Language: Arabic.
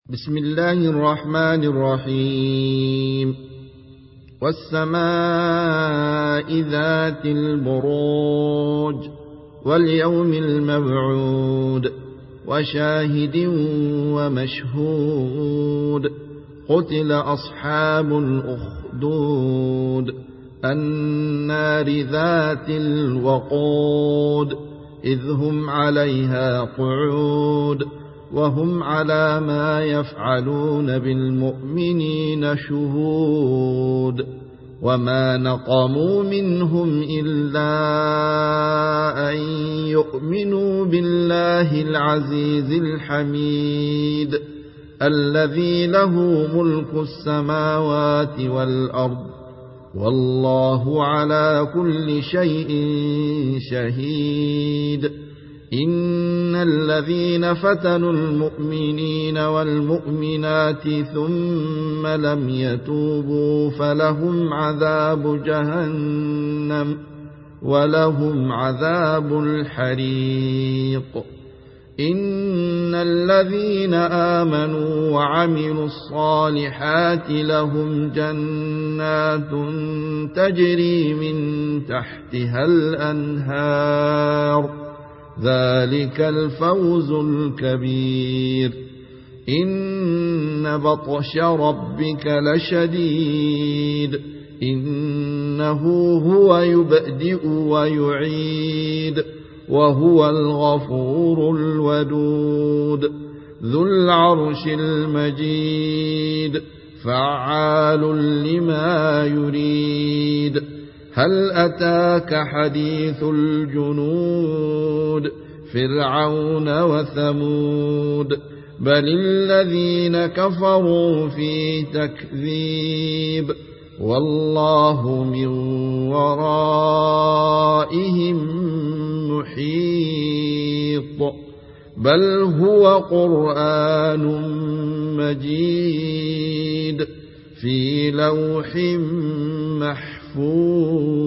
بسم الله الرحمن الرحيم والسماء ذات البروج واليوم الموعود وشاهد ومشهود قتل أصحاب الأخدود النار ذات الوقود إذ هم عليها قعود وهم على ما يفعلون بالمؤمنين شهود وما نقموا منهم إلا أن يؤمنوا بالله العزيز الحميد الذي له ملك السماوات والأرض والله على كل شيء شهيد إن الذين فتنوا المؤمنين والمؤمنات ثم لم يتوبوا فلهم عذاب جهنم ولهم عذاب الحريق إن الذين آمنوا وعملوا الصالحات لهم جنات تجري من تحتها الأنهار ذلك الفوز الكبير إن بطش ربك لشديد إنه هو يبدئ ويعيد وهو الغفور الودود ذو العرش المجيد فعال لما يريد هل أتاك حديث الجنود فرعون وثمود بل الذين كفروا في تكذيب والله من ورائهم محيط بل هو قرآن مجيد في لوح محفوظ